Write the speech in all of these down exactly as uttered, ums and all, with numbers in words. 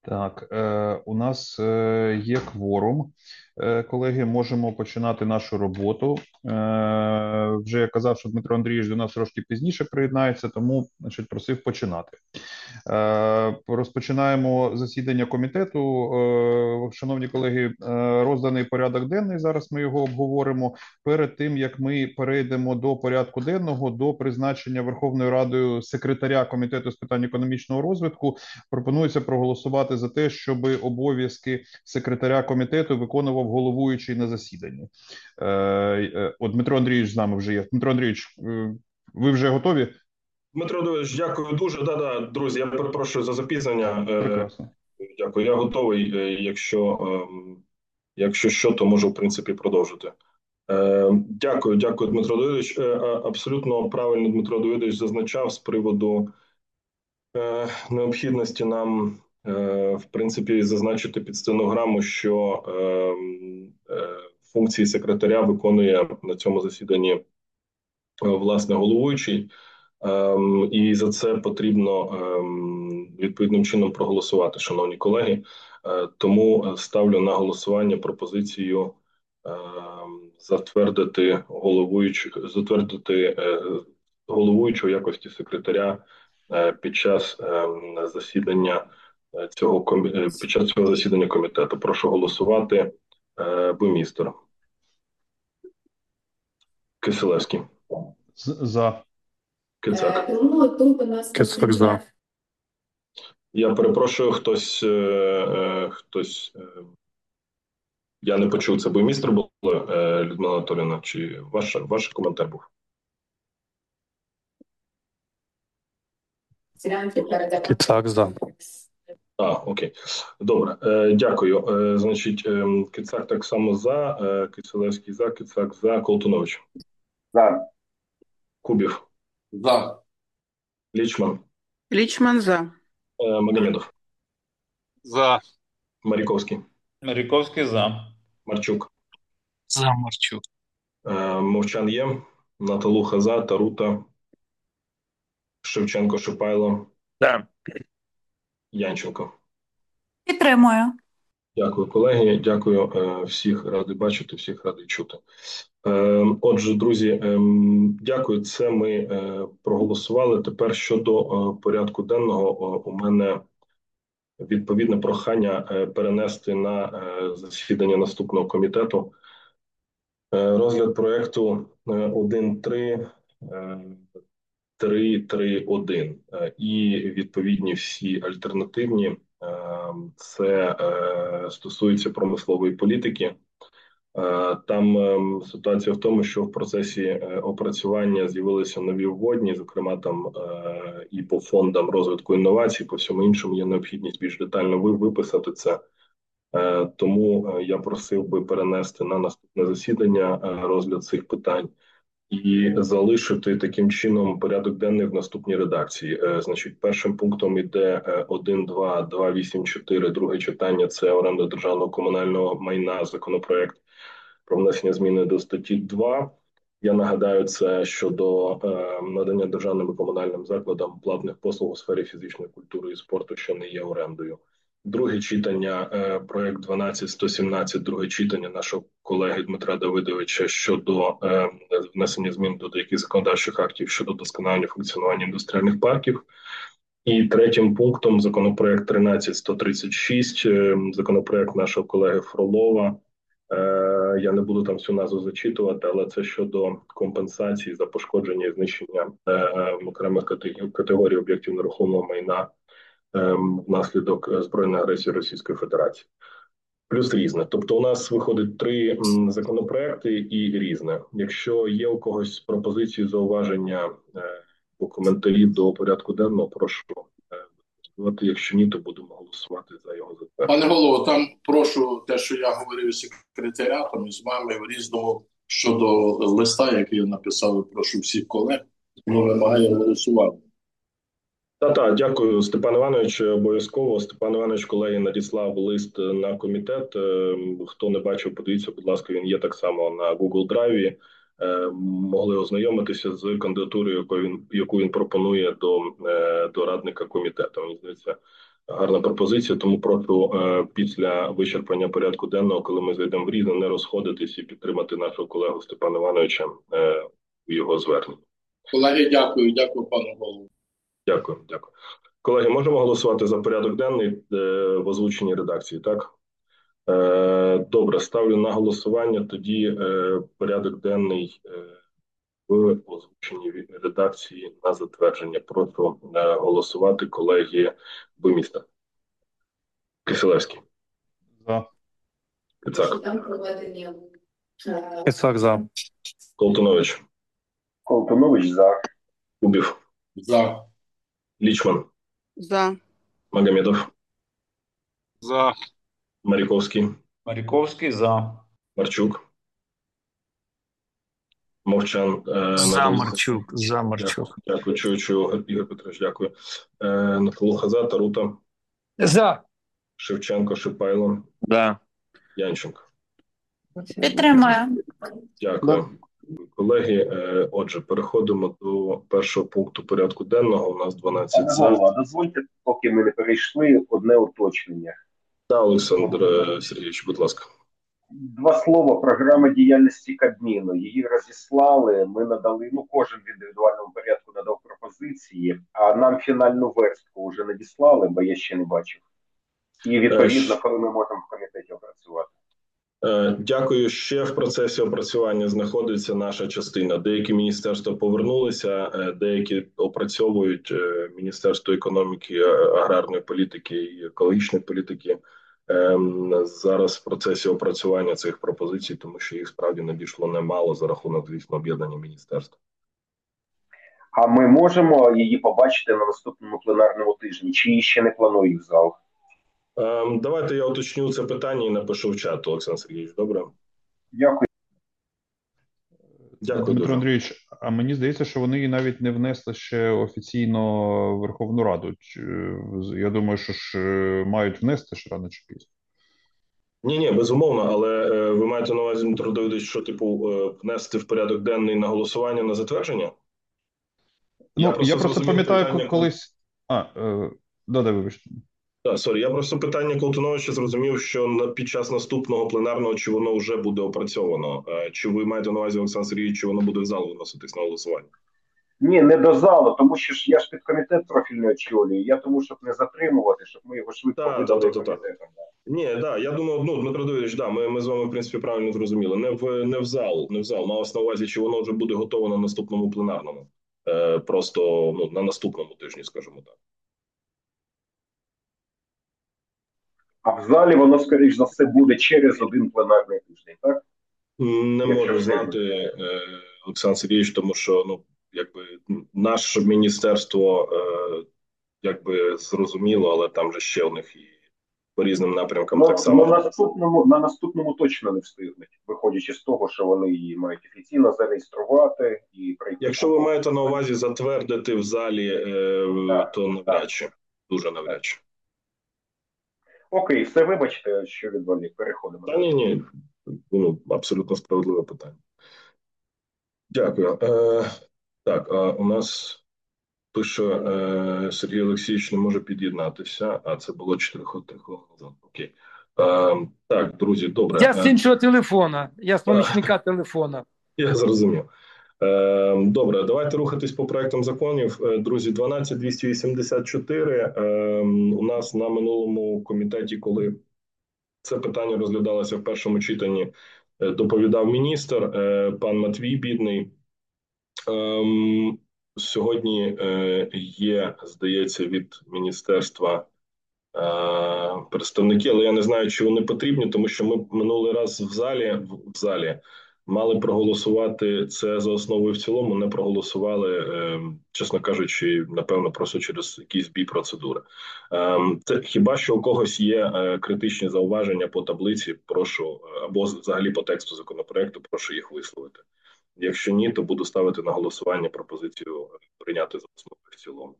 Так, е, у нас е, є кворум. Е, колеги, можемо починати нашу роботу. Е, вже я казав, що Дмитро Андрійович до нас трошки пізніше приєднається, тому значить, просив починати. Е, Розпочинаємо засідання комітету. Е, Шановні колеги, е, розданий порядок денний. Зараз ми його обговоримо. Перед тим як ми перейдемо до порядку денного, до призначення Верховною Радою секретаря комітету з питань економічного розвитку, пропонується проголосувати за те, щоб обов'язки секретаря комітету виконував головуючий на засіданні. Е, е, От Дмитро Андрійович з нами вже є. Дмитро Андрійович, е, ви вже готові? Дмитро Давидович, дякую дуже. Да-да, друзі, я перепрошую за запізнення. Е, Прекрасно. Дякую. Я готовий. Е, Якщо, ем, якщо що, то можу в принципі продовжити. Е, Дякую, дякую, Дмитро Давидович. Е, а- Абсолютно правильно Дмитро Давидович зазначав з приводу е, необхідності нам, е, в принципі, зазначити під стенограму, що ем, е, функції секретаря виконує на цьому засіданні е, власне головуючий. Ем, і за це потрібно ем, відповідним чином проголосувати, шановні колеги. Е, тому ставлю на голосування пропозицію ем, затвердити головуючу, затвердити е, головуючу в якості секретаря е, під час ем, засідання е, цього комі... е, під час цього засідання комітету. Прошу голосувати. Е, Буймістер. Киселевський. З- За. Кицак. Тому тут у нас Кицак за. Я перепрошую, хтось, е, е, хтось, е, я не почув, це буймістер було, е, Людмила Анатоліївна, чи ваш, ваш коментар був? Кицак за. А, окей. Добре, е, дякую. Е, значить, е, Кицак так само за, е, Киселевський за, Кицак за, Колтунович. За. Кубів, За. Лічман, Лічман за. е, Магомедов, За. Маріковський, Маріковський за. Марчук, За Марчук. е, Мовчан є, Наталуха за, Тарута, Шевченко, Шипайло, Да. Янченко. Підтримую. Дякую, колеги. Дякую е, всіх радий бачити, всіх радий чути. Е, Отже, друзі, е, дякую. Це ми е, проголосували. Тепер щодо е, порядку денного, е, у мене відповідне прохання е, перенести на е, засідання наступного комітету е, розгляд проекту е, один три е, три три один е, і відповідні всі альтернативні. Е, Це е, стосується промислової політики. Е, Там е, ситуація в тому, що в процесі е, опрацювання з'явилися нові вводні, зокрема там е, і по фондам розвитку інновацій, по всьому іншому є необхідність більш детально ви- виписати це. Е, Тому е, я просив би перенести на наступне засідання е, розгляд цих питань і залишити таким чином порядок денний в наступній редакції. Е, Значить, першим пунктом іде е, один, два, два, вісім, чотири, друге читання. Це оренда державного комунального майна, законопроект про внесення зміни до статті два. Я нагадаю, це щодо е, надання державним і комунальним закладам платних послуг у сфері фізичної культури і спорту, що не є орендою. Друге читання, е, проект дванадцять сто сімнадцять, друге читання нашого колеги Дмитра Давидовича щодо е, внесення змін до деяких законодавчих актів щодо досконалення функціонування індустріальних парків. І третім пунктом законопроект тринадцять сто тридцять шість, е, законопроект нашого колеги Фролова. Е, Я не буду там всю назву зачитувати, але це щодо компенсації за пошкодження і знищення е, е, окремих категорій, категорій об'єктів нерухомого майна е, внаслідок збройної агресії Російської Федерації. Плюс різне. Тобто у нас виходить три м, законопроекти і різне. Якщо є у когось пропозиції, зауваження е, у коментарі до порядку денного, прошу. е, Якщо ні, то будемо голосувати за його затвердження. Пане голово, там прошу те, що я говорив з секретаріатом і з вами в різному щодо листа, який я написав, прошу всіх колег, ми вимагаємо голосувати. Та та дякую, Степан Іванович. Обов'язково Степан Іванович, колеги, надіслав лист на комітет. Е, Хто не бачив, подивіться, будь ласка, він є так само на Google Drive. Е, Могли ознайомитися з кандидатурою, яку він яку він пропонує до, е, до радника комітету. Мені здається, Гарна пропозиція, тому прошу е, після вичерпання порядку денного, коли ми зайдемо в різне, не розходитись і підтримати нашого колегу Степана Івановича е, у його зверненні. Колеги, дякую, дякую, пане голову. Дякую, дякую. Колеги, можемо голосувати за порядок денний е, в озвученій редакції, так? Е, добре, ставлю на голосування тоді е, порядок денний е, в озвученій редакції на затвердження. Прошу е, голосувати, колеги Виміста. Киселевський. За. Кицак. Там проведення. е, Кицак за. Колтунович. Колтунович за. Кубів. За. Лічман. За. Магомедов. За. Маріковський. Маріковський за. Марчук. Мовчан. Е, За Натал- Марчук. За Марчук. Дякую, чую, чую, Ігор Петрович, дякую. Е, Наталуха за, Тарута. За. Шевченко, Шипайло. Да. Янченко. Підтримую. Дякую. Колеги, е, отже, переходимо до першого пункту порядку денного. У нас дванадцять Пане за. голова, дозвольте, поки ми не перейшли, одне уточнення. Та, Олександр е, Сергійович, будь ласка. Два слова. Програма діяльності Кабміну. Її розіслали, ми надали, ну кожен в індивідуальному порядку надав пропозиції, а нам фінальну верстку вже надіслали, бо я ще не бачив. І відповідно, Е, коли ми можемо в комітеті опрацювати. Е, Дякую. Ще в процесі опрацювання знаходиться наша частина. Деякі міністерства повернулися, е, деякі опрацьовують е, Міністерство економіки, е, аграрної політики і екологічної політики. Ем, Зараз в процесі опрацювання цих пропозицій, тому що їх справді надійшло немало за рахунок, звісно, об'єднання міністерств. А ми можемо її побачити на наступному пленарному тижні, чи її ще не планують в зал? Ем, Давайте я уточню це питання і напишу в чат, Олександр Сергійович. Добре? Дякую. Дякую Дмитро дуже. Андрійович, а мені здається, що вони її навіть не внесли ще офіційно в Верховну Раду. Чи- Я думаю, що ж е, мають внести ж рано чи пізно. Ні, ні, безумовно, але е, ви маєте на увазі, Дмитро Давидович, що типу е, внести в порядок денний на голосування на затвердження? Ну, я просто, зрозумів пам'ятаю, питання, ко- колись. А, е, да, да, вибачте. Так, сорі, я просто питання Колтуновича зрозумів, що на під час наступного пленарного чи воно вже буде опрацьовано. Е, Чи ви маєте на увазі, Олександр Сергійович, чи воно буде в зал виноситись на голосування? Ні, не до залу, тому що ж я ж підкомітет профільний очолюю. Я тому, щоб не затримувати, щоб ми його швидко Так, видали так, так, так. комітетом. Ні, да, я думаю, ну, Дмитро Давидович, да, ми, ми з вами, в принципі, правильно зрозуміли. Не в, не в зал, не в зал. Малось на увазі, чи воно вже буде готово на наступному пленарному. Е, просто, ну, на наступному тижні, скажімо так. А в залі воно, скоріш за все, буде через один пленарний тиждень, так? Не Якщо можу вже- знати, е, Олександр Сергійович, тому що, ну, якби, наше міністерство, е, якби, зрозуміло, але там же ще у них і по різним напрямкам Ну, так само. на наступному, на наступному точно не встигнуть, виходячи з того, що вони її мають офіційно зареєструвати і пройти. Якщо ви маєте на увазі затвердити в залі, е, Так, то навряд чи, дуже навряд чи. Окей, все, вибачте, що відволік, переходимо. Та ні, ні, ну, абсолютно справедливе питання. Дякую. Е, так, а у нас пише е, Сергій Олексійович не може під'єднатися, а це було чотири хвилини назад. Окей. Е, так, друзі, добре. Я з Е, іншого телефона, я з помічника телефона. Я зрозумів. Е, Добре, давайте рухатись по проектам законів. Е, Друзі, дванадцять двісті вісімдесят чотири. Е, У нас на минулому комітеті, коли це питання розглядалося в першому читанні, е, доповідав міністр е, пан Матвій Бідний. Ем, Сьогодні е, є, здається, від міністерства е, представники, але я не знаю, чи вони потрібні, тому що ми минулий раз в залі, в, в залі мали проголосувати це за основу і в цілому, не проголосували, е, чесно кажучи, напевно, просто через якийсь збій процедури. Е, це, хіба що у когось є е, критичні зауваження по таблиці, прошу, або взагалі по тексту законопроекту, прошу їх висловити. Якщо ні, то буду ставити на голосування пропозицію прийняти за основу і в цілому.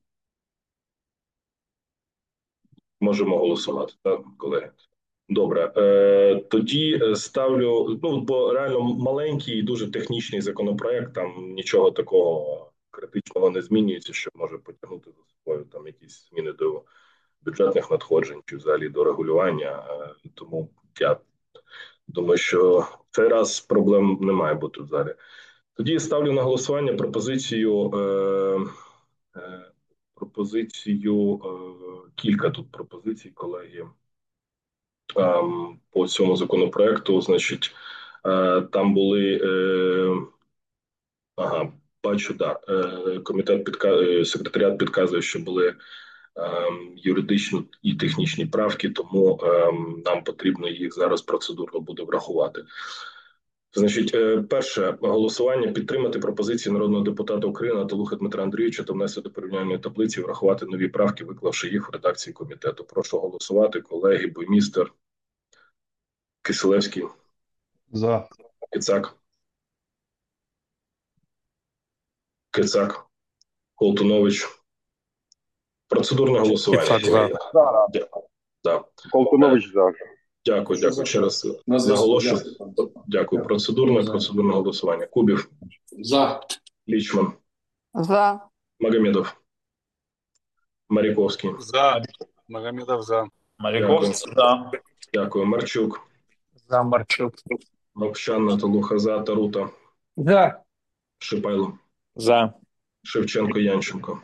Можемо голосувати, так, колеги? Добре. Е, тоді ставлю, ну, бо реально маленький і дуже технічний законопроект, там нічого такого критичного не змінюється, що може потягнути за собою там якісь зміни до бюджетних надходжень чи взагалі до регулювання. Тому я думаю, що в цей раз проблем не має бути в залі. Тоді ставлю на голосування пропозицію, е, е, пропозицію е, кілька тут пропозицій, колеги, е, по цьому законопроекту. Значить, е, там були, е, ага, бачу, да, е, комітет підказує, секретаріат підказує, що були юридичні і технічні правки, тому нам потрібно їх зараз процедурно буде врахувати. Значить, перше голосування: підтримати пропозиції народного депутата України Наталухи Дмитра Андрійовича та внести до порівняльної таблиці, врахувати нові правки, виклавши їх в редакції комітету. Прошу голосувати, колеги. Буймістер, Кисилевський, За. Кицак, Кицак, Колтунович. Процедурне голосування. Кицак за. Да. Колтунович за. Дякую, дякую. Ще раз наголошую. Дякую. Процедурне, процедурне голосування. Кубів. За. Лічман. За. Магомедов. Маріковський. За. Магомедов за. Маріковський. За. Дякую. Марчук. За Марчук. Мовчан, Наталуха за. Тарута. За. Шипайло. За. Шевченко, Янченко.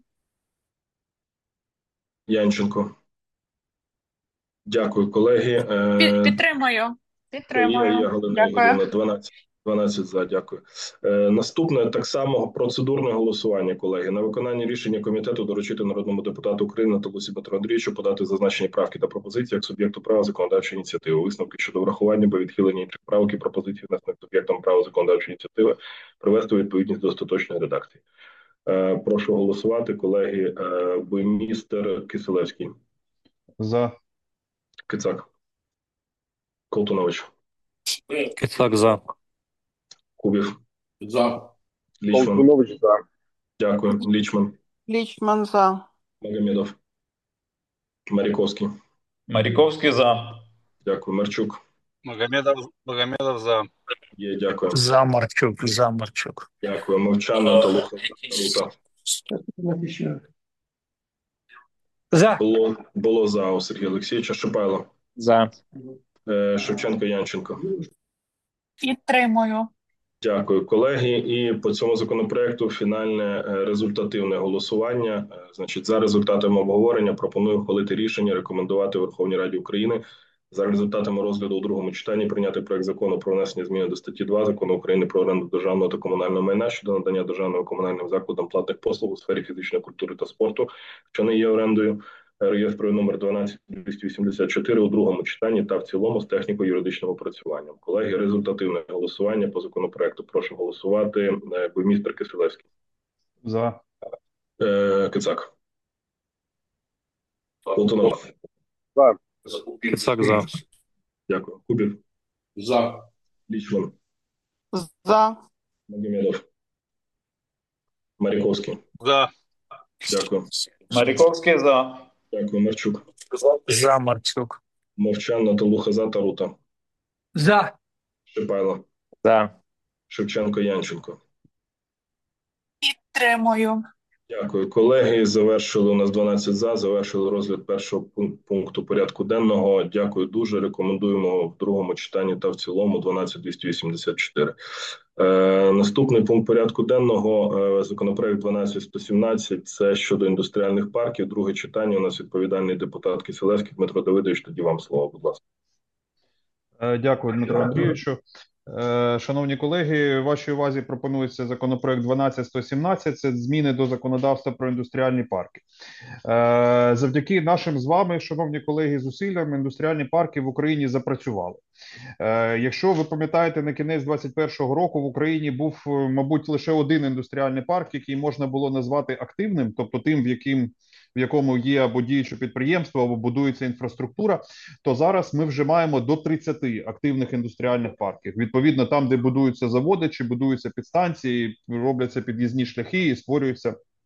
Янченко. Дякую, колеги. Під, підтримую. Підтримую. Є, є, Галина Дякую. Ігорівна, дванадцять, дванадцять за, дякую. Е, наступне так само процедурне голосування, колеги. На виконання рішення комітету доручити народному депутату України Наталусі Дмитру Андрійовичу подати зазначені правки та пропозиції як суб'єкту права законодавчої ініціативи. Висновки щодо врахування або відхилення інших правок і пропозицій, внесених суб'єктом права законодавчої ініціативи, привести у відповідність до остаточної редакції. Е, прошу голосувати, колеги. Е, Буймістер, Кисилевський. За. Кицак. Колтунович. Кицак за. Кубів. За. Лічман. Колтунович за. Дякую. Лічман. Лічман за. Магомедов. Маріковський. Маріковський за. Дякую. Марчук. Магомедов, Магомедов за. Є, дякую. За Марчук. За Марчук. Дякую. Мовчан, Наталуха, Тарута. За. Було, було за у Сергія Олексійовича. Шипайло. За. Е, Шевченко, Янченко. Підтримую. Дякую, колеги. І по цьому законопроекту фінальне е, результативне голосування. Е, Значить, за результатами обговорення пропоную ухвалити рішення рекомендувати Верховній Раді України за результатами розгляду у другому читанні прийняти проект закону про внесення зміни до статті два Закону України про оренду державного та комунального майна щодо надання державним комунальним закладам платних послуг у сфері фізичної культури та спорту, що не є орендою, реєстровий номер дванадцять двісті вісімдесят чотири у другому читанні та в цілому з техніко-юридичним опрацюванням. Колеги, результативне голосування по законопроекту. Прошу голосувати. Е, Буймістер, Кисилевський. За. Е, Кицак. Колтунов. За. Кицак за. Дякую. Кубів. За. Лічман. За. Магомедов. Маріковський. За. Дякую. Маріковський за. Дякую. Марчук. За Марчук. Мовчан, Наталуха за. Тарута. За. Шипайло. За. Шевченко, Янченко. Підтримую. Дякую, колеги. Завершили у нас дванадцять за. Завершили розгляд першого пун- пункту порядку денного. Дякую дуже. Рекомендуємо в другому читанні та в цілому дванадцять двісті вісімдесят чотири. Е, наступний пункт порядку денного е, законопроект дванадцять сто сімнадцять. Це щодо індустріальних парків. Друге читання. У нас відповідальний депутат Кисилевський Дмитро Давидович. Тоді вам слово, будь ласка. Е, Дякую, Дмитро Андрійовичу. Е, Шановні колеги, вашій увазі пропонується законопроект дванадцять сто сімнадцять. Це зміни до законодавства про індустріальні парки. Е, Завдяки нашим з вами, шановні колеги, зусиллям індустріальні парки в Україні запрацювали. Е, Якщо ви пам'ятаєте, на кінець двадцять першого року в Україні був, е, мабуть, лише один індустріальний парк, який можна було назвати активним, тобто тим, в яким в якому є або діюче підприємство, або будується інфраструктура, то зараз ми вже маємо до тридцяти активних індустріальних парків. Відповідно, там, де будуються заводи, чи будуються підстанції, робляться під'їзні шляхи і створюються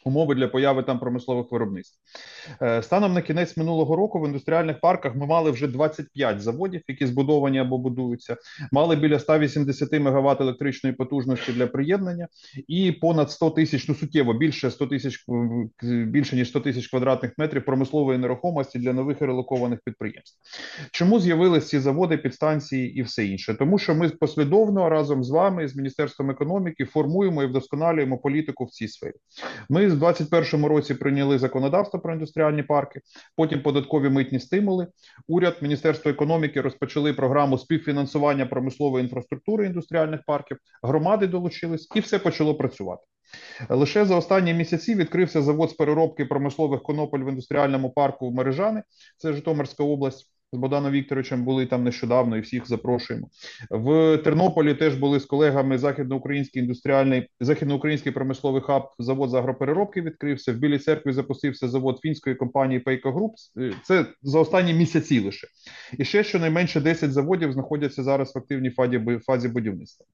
умови для появи там промислових виробництв. Станом на кінець минулого року в індустріальних парках ми мали вже двадцять п'ять заводів, які збудовані або будуються, мали біля ста вісімдесят мегаватт електричної потужності для приєднання і понад сто тисяч, ну суттєво більше сто тисяч, більше ніж сто тисяч квадратних метрів промислової нерухомості для нових і релокованих підприємств. Чому з'явились ці заводи, підстанції і все інше? Тому що ми послідовно разом з вами, з Міністерством економіки, формуємо і вдосконалюємо політику в цій сфері. Ми в двадцять першому році прийняли законодавство про індустріальні парки, потім податкові митні стимули. Уряд, Міністерство економіки розпочали програму співфінансування промислової інфраструктури індустріальних парків, громади долучились і все почало працювати. Лише за останні місяці відкрився завод з переробки промислових конопель в індустріальному парку в Мережани, це Житомирська область. З Богданом Вікторовичем були там нещодавно і всіх запрошуємо. В Тернополі теж були з колегами західноукраїнський індустріальний, західноукраїнський промисловий хаб, завод з агропереробки відкрився. В Білій Церкві запустився завод фінської компанії Peico Group. Це за останні місяці лише. І ще щонайменше десять заводів знаходяться зараз в активній фазі, фазі будівництва.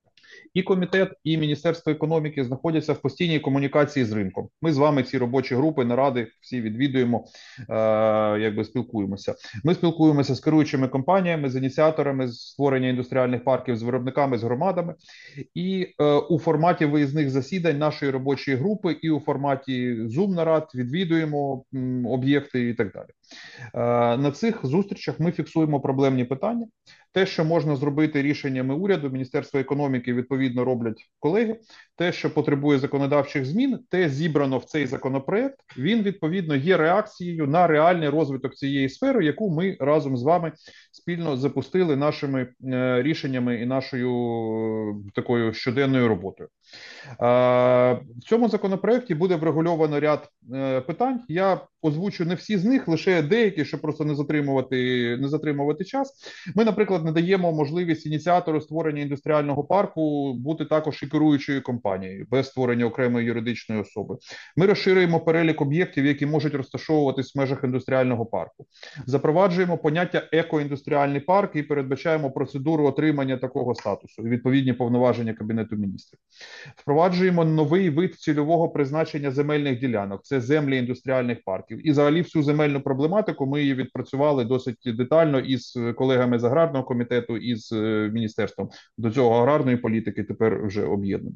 І комітет, і Міністерство економіки знаходяться в постійній комунікації з ринком. Ми з вами ці робочі групи, наради всі відвідуємо, е, якби спілкуємося. Ми спілкуємося з керуючими компаніями, з ініціаторами з створення індустріальних парків, з виробниками, з громадами. І е, у форматі виїзних засідань нашої робочої групи і у форматі Zoom-нарад відвідуємо м, об'єкти і так далі. Е, на цих зустрічах ми фіксуємо проблемні питання. Те, що можна зробити рішеннями уряду, Міністерства економіки відповідно роблять колеги. Те, що потребує законодавчих змін, те зібрано в цей законопроект, він відповідно є реакцією на реальний розвиток цієї сфери, яку ми разом з вами спільно запустили нашими е, рішеннями і нашою е, такою щоденною роботою. Е, в цьому законопроекті буде врегульовано ряд е, питань. Я озвучу не всі з них, лише деякі, щоб просто не затримувати, не затримувати час. Ми, наприклад, надаємо можливість ініціатору створення індустріального парку бути також і керуючою компанією, без створення окремої юридичної особи. Ми розширюємо перелік об'єктів, які можуть розташовуватись в межах індустріального парку. Запроваджуємо поняття екоіндустріальний парк і передбачаємо процедуру отримання такого статусу і відповідні повноваження Кабінету міністрів. Впроваджуємо новий вид цільового призначення земельних ділянок – це землі індустріальних парків. І взагалі всю земельну проблематику ми її відпрацювали досить детально із колегами з аграрного комітету, і з міністерством. До цього аграрної політики тепер вже об'єднано.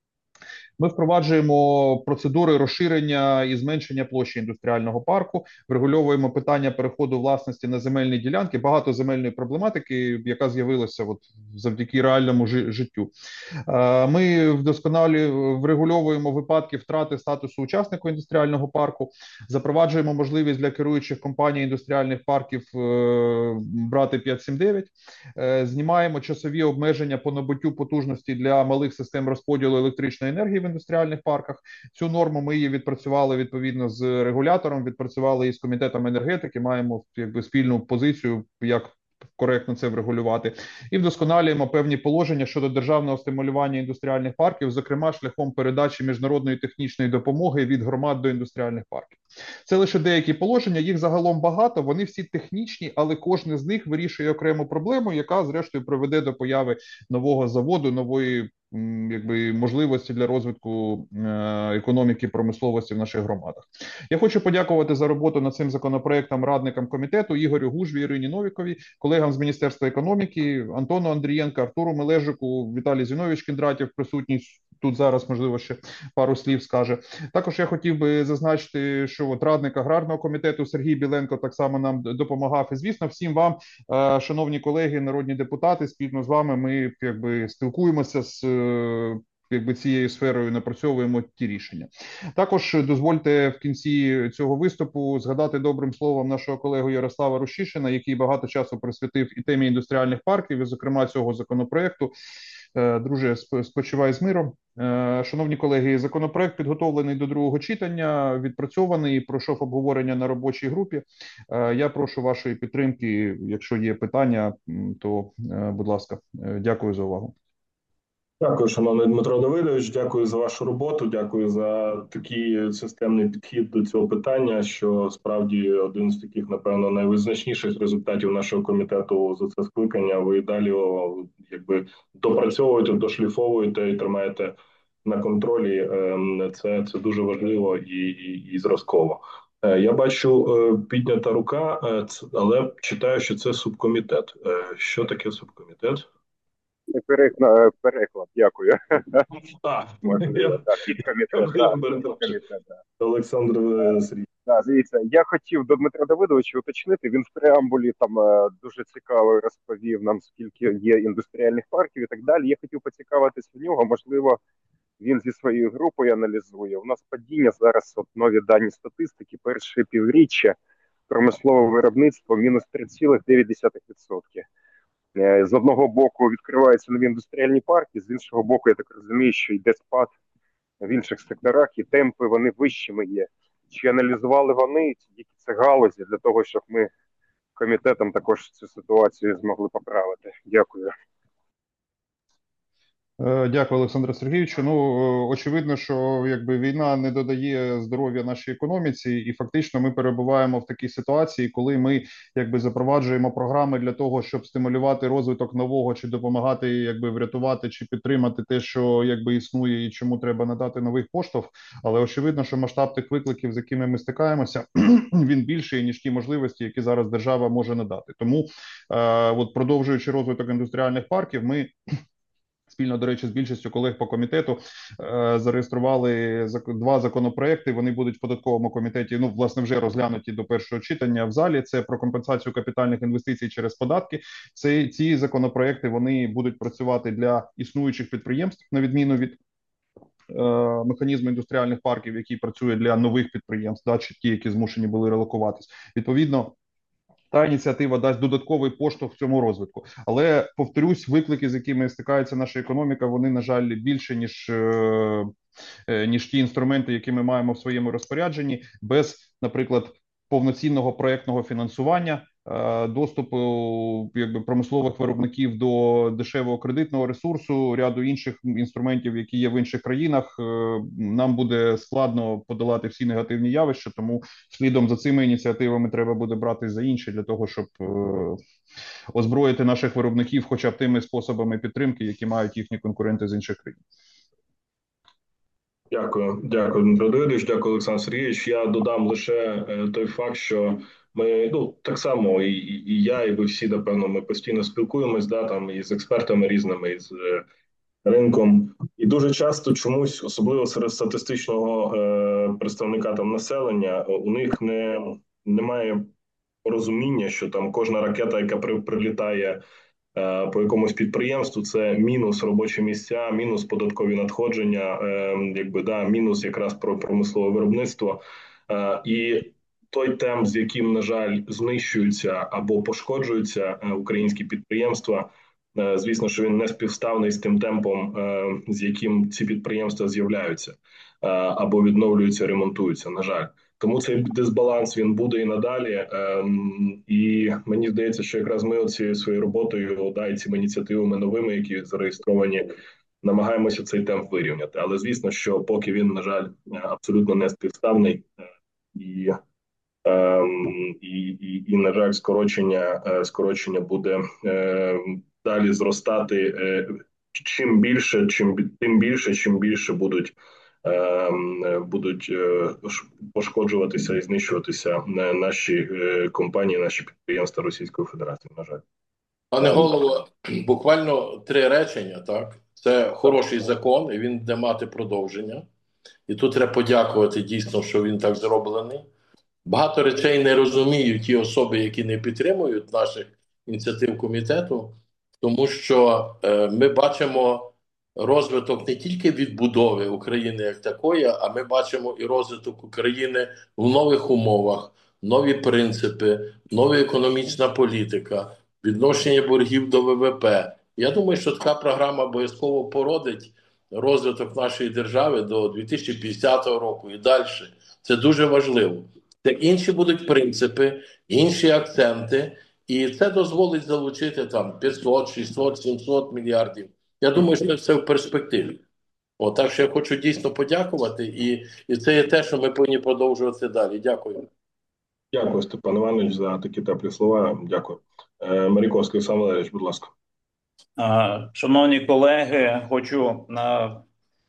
Ми впроваджуємо процедури розширення і зменшення площі індустріального парку, врегульовуємо питання переходу власності на земельні ділянки, багато земельної проблематики, яка з'явилася от завдяки реальному життю. Ми вдосконалі врегульовуємо випадки втрати статусу учасника індустріального парку, запроваджуємо можливість для керуючих компаній індустріальних парків брати п'ять сім дев'ять, знімаємо часові обмеження по набуттю потужності для малих систем розподілу електричної енергії в індустріальних парках. Цю норму ми її відпрацювали відповідно з регулятором, відпрацювали із комітетом енергетики, маємо якби спільну позицію, як коректно це врегулювати, і вдосконалюємо певні положення щодо державного стимулювання індустріальних парків, зокрема шляхом передачі міжнародної технічної допомоги від громад до індустріальних парків. Це лише деякі положення, їх загалом багато, вони всі технічні, але кожен з них вирішує окрему проблему, яка зрештою приведе до появи нового заводу, нової якби можливості для розвитку е, економіки, промисловості в наших громадах. Я хочу подякувати за роботу над цим законопроектом радникам комітету Ігорю Гужві, Ірині Новіковій, колегам з Міністерства економіки, Антону Андрієнка, Артуру Мележику, Віталій Зінович Кіндратів, присутній тут зараз, можливо, ще пару слів скаже. Також я хотів би зазначити, що от радник аграрного комітету Сергій Біленко так само нам допомагав. І, звісно, всім вам, шановні колеги, народні депутати, спільно з вами ми якби спілкуємося з якби цією сферою, напрацьовуємо ті рішення. Також дозвольте в кінці цього виступу згадати добрим словом нашого колегу Ярослава Рущишина, який багато часу присвятив і темі індустріальних парків, і, зокрема, цього законопроекту. Друже, спочивай з миром. Шановні колеги, законопроект підготовлений до другого читання, відпрацьований, пройшов обговорення на робочій групі. Я прошу вашої підтримки, якщо є питання, то, будь ласка, дякую за увагу. Дякую, шановний Дмитро Давидович, дякую за вашу роботу, дякую за такий системний підхід до цього питання, що справді один з таких, напевно, найвизначніших результатів нашого комітету за це скликання. Ви далі якби допрацьовуєте, дошліфовуєте і тримаєте на контролі, е, це, це дуже важливо і, і, і зразково. Е, Я бачу е, піднята рука, е, ц- але читаю, що це субкомітет. Е, Що таке субкомітет? Переклад, переклад, дякую. А, Можливо, я, так, підкомітет, я так, перепрошую. підкомітет, так. Олександр е, Сергій. Да, дивіться, я хотів до Дмитра Давидовича уточнити. Він в преамбулі там е, дуже цікаво розповів нам, скільки є індустріальних парків і так далі. Я хотів поцікавитись в нього. Можливо, він зі своєю групою аналізує. У нас падіння зараз, от нові дані статистики, перше півріччя промислове виробництво мінус три цілих дев'ять десятих відсотка. Е, З одного боку відкриваються нові індустріальні парки, з іншого боку, я так розумію, що йде спад в інших секторах, і темпи вони вищими є. Чи аналізували вони, які це галузі, для того, щоб ми комітетом також цю ситуацію змогли поправити? Дякую. Е, Дякую, Олександре Сергійовичу. Ну, е, очевидно, що якби війна не додає здоров'я нашій економіці, і фактично ми перебуваємо в такій ситуації, коли ми якби запроваджуємо програми для того, щоб стимулювати розвиток нового, чи допомагати, якби врятувати чи підтримати те, що якби існує, і чому треба надати нових поштовх. Але очевидно, що масштаб тих викликів, з якими ми стикаємося, він більший ніж ті можливості, які зараз держава може надати. Тому, е, от продовжуючи розвиток індустріальних парків, ми спільно, до речі, з більшістю колег по комітету е, зареєстрували зак- два законопроекти. Вони будуть в податковому комітеті, ну, власне, вже розглянуті до першого читання в залі. Це про компенсацію капітальних інвестицій через податки. Це, ці законопроекти, вони будуть працювати для існуючих підприємств, на відміну від е, механізму індустріальних парків, який працює для нових підприємств, да, чи ті, які змушені були релокуватись. Відповідно, та ініціатива дасть додатковий поштовх в цьому розвитку. Але повторюсь, виклики, з якими стикається наша економіка, вони, на жаль, більше ніж, е, е, ніж ті інструменти, які ми маємо в своєму розпорядженні, без, наприклад, повноцінного проектного фінансування, е, доступу якби промислових виробників до дешевого кредитного ресурсу, ряду інших інструментів, які є в інших країнах. Е, нам буде складно подолати всі негативні явища, тому слідом за цими ініціативами треба буде брати за інші для того, щоб е, озброїти наших виробників, хоча б тими способами підтримки, які мають їхні конкуренти з інших країн. Дякую, дякую, Дмитро Давидович, дякую, Олександр Сергійович. Я додам лише е, той факт, що ми, ну, так само, і, і, і я, і ви всі, напевно, ми постійно спілкуємось, да, там, і з експертами різними, і з е, ринком. І дуже часто чомусь, особливо серед статистичного е, представника там населення, у них не, немає розуміння, що там кожна ракета, яка при, прилітає е, по якомусь підприємству, це мінус робочі місця, мінус податкові надходження, е, якби да, мінус якраз про промислове виробництво. Е, і той темп, з яким, на жаль, знищуються або пошкоджуються е, українські підприємства, е, звісно, що він не співставний з тим темпом, е, з яким ці підприємства з'являються е, або відновлюються, ремонтуються. На жаль. Тому цей дисбаланс він буде і надалі. Ем, і мені здається, що якраз ми цією своєю роботою, да, і цими ініціативами новими, які зареєстровані, намагаємося цей темп вирівняти. Але звісно, що поки він, на жаль, абсолютно не співставний, е, і, ем, і, і, і, на жаль, скорочення, е, скорочення буде е, далі зростати. Е, чим більше, чим тим більше, чим більше будуть. Будуть пошкоджуватися і знищуватися наші компанії, наші підприємства Російської Федерації, на жаль. Пане голово, буквально три речення, так? Це хороший закон, і він буде мати продовження. І тут треба подякувати дійсно, що він так зроблений. Багато речей не розуміють ті особи, які не підтримують наших ініціатив комітету, тому що е, ми бачимо розвиток не тільки відбудови України як такої, а ми бачимо і розвиток України в нових умовах, нові принципи, нова економічна політика, відношення боргів до ВВП. Я думаю, що така програма обов'язково породить розвиток нашої держави до дві тисячі п'ятдесятого року і далі. Це дуже важливо. Це інші будуть принципи, інші акценти, і це дозволить залучити там п'ятсот, шістсот, сімсот мільярдів. Я думаю, що це в перспективі. О, так що я хочу дійсно подякувати, і, і це є те, що ми повинні продовжувати далі. Дякую. Дякую, Степан Іванович, за такі теплі слова. Дякую. Е, Маріковський Олександр Валерійович, будь ласка. Шановні колеги, хочу в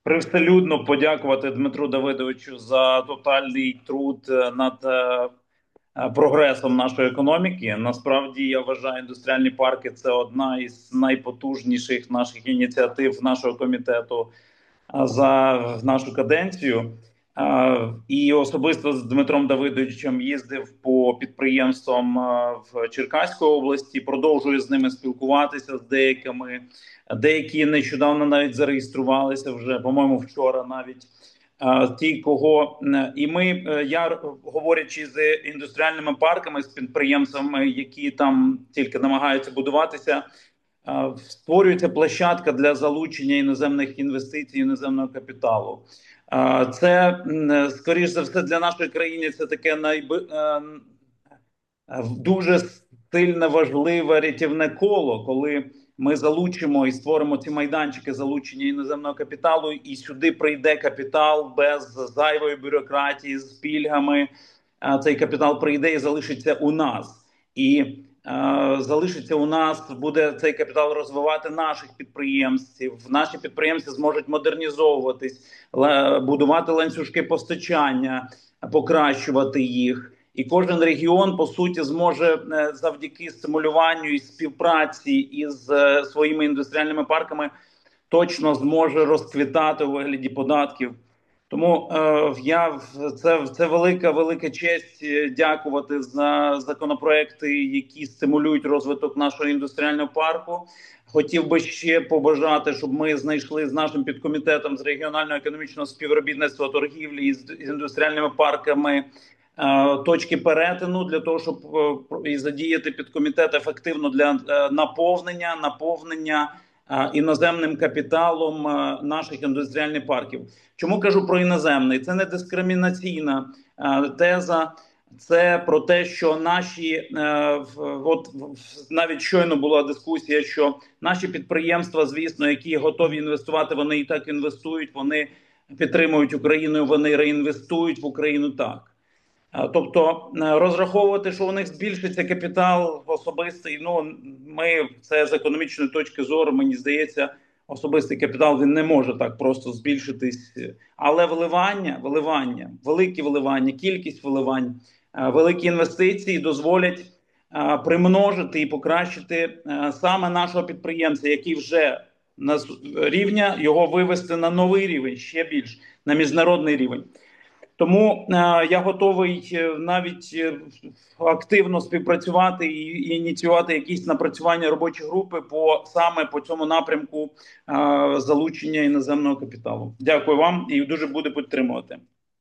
привселюдно подякувати Дмитру Давидовичу за тотальний труд над е, прогресом нашої економіки. Насправді, я вважаю, індустріальні парки – це одна із найпотужніших наших ініціатив нашого комітету за нашу каденцію. І особисто з Дмитром Давидовичем їздив по підприємствам в Черкаській області, продовжую з ними спілкуватися з деякими. Деякі нещодавно навіть зареєструвалися вже, по-моєму, вчора навіть. Ті, кого і ми, я говорячи з індустріальними парками, з підприємствами, які там тільки намагаються будуватися, створюється площадка для залучення іноземних інвестицій, іноземного капіталу. Це, скоріш за все, для нашої країни це таке найби... дуже сильно важливе рятівне коло, коли ми залучимо і створимо ці майданчики залучення іноземного капіталу, і сюди прийде капітал без зайвої бюрократії, з пільгами. Цей капітал прийде і залишиться у нас. І е, залишиться у нас, буде цей капітал розвивати наших підприємців. Наші підприємці зможуть модернізовуватись, будувати ланцюжки постачання, покращувати їх. І кожен регіон, по суті, зможе завдяки стимулюванню і співпраці із своїми індустріальними парками точно зможе розквітати у вигляді податків. Тому е, я це, це велика, велика честь дякувати за законопроекти, які стимулюють розвиток нашого індустріального парку. Хотів би ще побажати, щоб ми знайшли з нашим підкомітетом з регіонального економічного співробітництва, торгівлі і з індустріальними парками точки перетину для того, щоб і задіяти підкомітет ефективно для наповнення, наповнення іноземним капіталом наших індустріальних парків. Чому кажу про іноземний? Це не дискримінаційна теза, це про те, що наші, от навіть щойно була дискусія, що наші підприємства, звісно, які готові інвестувати, вони і так інвестують, вони підтримують Україну, вони реінвестують в Україну так. Тобто розраховувати, що у них збільшиться капітал особистий, ну, ми, це з економічної точки зору, мені здається, особистий капітал, він не може так просто збільшитись. Але вливання, вливання, великі вливання, кількість вливань, великі інвестиції дозволять примножити і покращити саме нашого підприємця, який вже на рівня, його вивести на новий рівень, ще більш, на міжнародний рівень. Тому е, я готовий навіть активно співпрацювати і, і ініціювати якісь напрацювання робочої групи по саме по цьому напрямку е, залучення іноземного капіталу. Дякую вам і дуже буду підтримувати.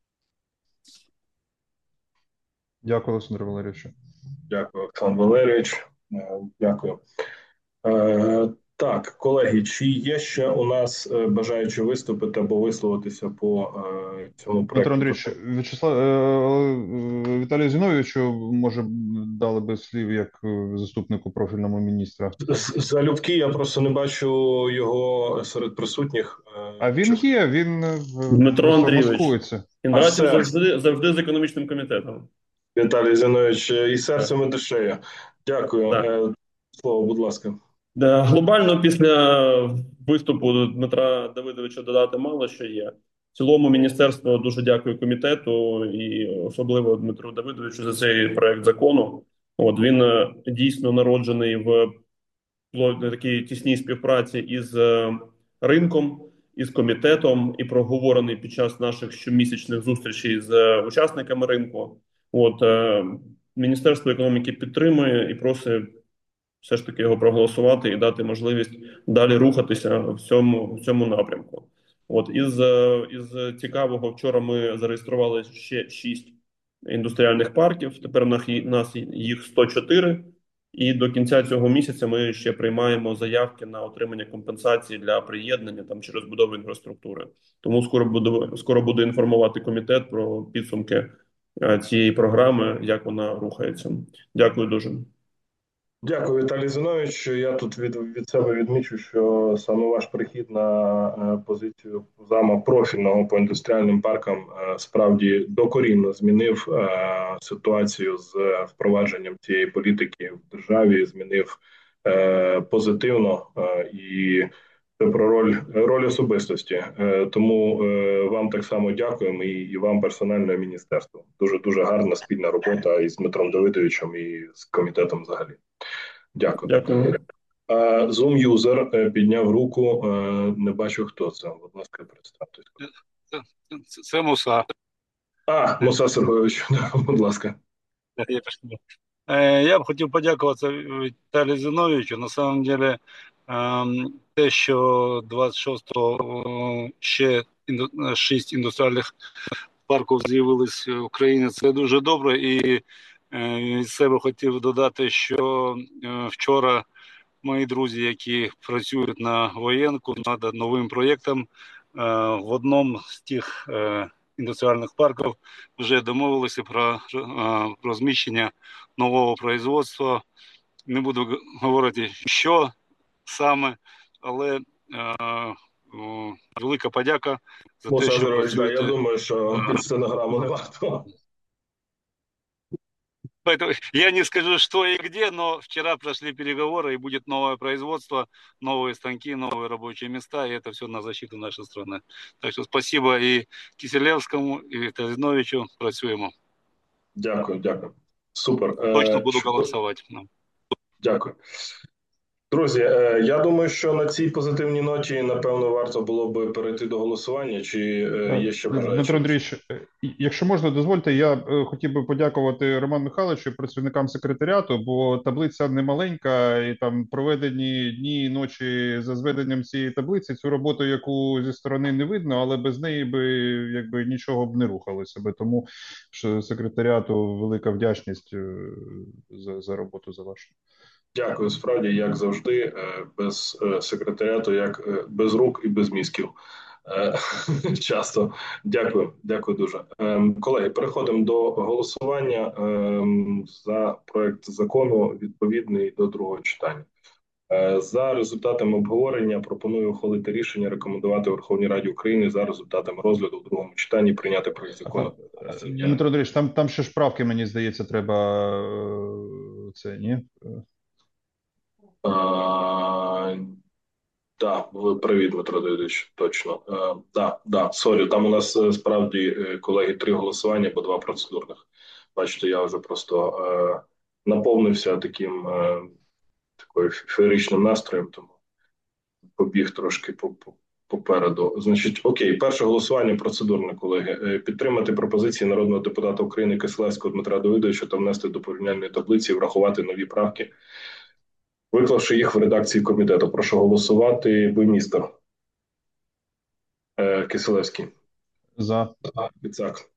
Дякую, Олександр Валерійович. Дякую, Олександр Валерійович. Дякую. Е, так, колеги, чи є ще у нас бажаючі виступити або висловитися по е, цьому проекту? Дмитро Андрійович, Вячеслав, е, Віталію Зіновійовичу, може, дали би слів як заступнику профільному міністра? Залюбки, я просто не бачу його серед присутніх. А він Чи... є, він Дмитро Андрійович, він завжди, завжди з економічним комітетом. Віталій Зіновійович, і серцем, і душею. Дякую. Так. Слово, будь ласка. Глобально після виступу Дмитра Давидовича додати мало що є. В цілому міністерство дуже дякує комітету і особливо Дмитру Давидовичу за цей проект закону. От він дійсно народжений в такій тісній співпраці із ринком, із комітетом і проговорений під час наших щомісячних зустрічей з учасниками ринку. От Міністерство економіки підтримує і просить все ж таки його проголосувати і дати можливість далі рухатися в цьому, в цьому напрямку. От із, із цікавого, вчора ми зареєстрували ще шість індустріальних парків, тепер у нас їх сто чотири, і до кінця цього місяця ми ще приймаємо заявки на отримання компенсації для приєднання там, чи розбудови інфраструктури. Тому скоро буду, скоро буду інформувати комітет про підсумки цієї програми, як вона рухається. Дякую дуже. Дякую, Віталій Зіновійович. Я тут від, від себе відмічу, що саме ваш прихід на позицію зама профільного по індустріальним паркам справді докорінно змінив ситуацію з впровадженням цієї політики в державі, змінив позитивно і Це про роль, роль особистості. Е, Тому е, вам так само дякуємо і, і вам персонально, і міністерству. Дуже дуже гарна спільна робота із Дмитром Давидовичем і з комітетом взагалі. Дякую. Дякую. А, Zoom юзер е, підняв руку. е, Не бачу, хто це. Будь ласка, представтесь. Це, це Муса. А, Муса Сергійович, будь ласка. Я пішов. Е, Я б хотів подякувати Віталію Зіновійовичу. На самом деле, ем, те, що двадцять шостого е, ще інду- шість індустріальних парків з'явились в Україні, це дуже добре. І е, від себе хотів додати, що е, вчора мої друзі, які працюють на воєнку над новим проєктом, е, в одному з тих е, індустріальних парків вже домовилися про е, розміщення нового производства. Не буду г- говорити, що саме, але е, о, велика подяка за те, Муса що Сергійович, да, я працюєте. думаю, що під стенограму не варто. Поэтому я не скажу, что и где, но вчера прошли переговоры, и будет новое производство, новые станки, новые рабочие места, и это все на защиту нашей страны. Так что спасибо и Киселевскому, и Тазиновичу. Працюємо. Дякую, дякую. Супер. Точно Е, буду чудово. голосувати. Ну. Дякую. Друзі, е, я думаю, що на цій позитивній ноті, напевно, варто було би перейти до голосування, чи е, є ще бажаючі? Дмитро Андрійович, е, якщо можна, дозвольте, я е, хотів би подякувати Роману Михайловичу і працівникам секретаріату, бо таблиця не маленька, і там проведені дні і ночі за зведенням цієї таблиці, цю роботу, яку зі сторони не видно, але без неї би якби нічого б не рухалося би. Тому що секретаріату велика вдячність е, за, за роботу за вашу. Дякую, справді, як завжди, е, без е, секретаріату, як е, без рук і без мізків. Е, Часто. Дякую, дякую дуже. Ем, Колеги, переходимо до голосування ем, за проект закону, відповідний до другого читання. Е, За результатами обговорення пропоную ухвалити рішення рекомендувати Верховній Раді України за результатами розгляду в другому читанні прийняти проект закону. Е, Дмитро Андрійович, там, там ще ж правки, мені здається, треба е, це, ні? Так, ви праві, Дмитро Давидович, точно. Так, да, сорі, там у нас е, справді, е, колеги, три голосування, по два процедурних. Бачите, я вже просто е, наповнився таким е, такою феєричним настроєм, тому побіг трошки по, по, попереду. Значить, окей, перше голосування процедурне, колеги. Е, Підтримати пропозиції народного депутата України Кислевського Дмитра Давидовича та внести до порівняльної таблиці і врахувати нові правки, виклавши їх в редакції комітету. Прошу голосувати. Буймістер. Е, Киселевський. За. Кицак.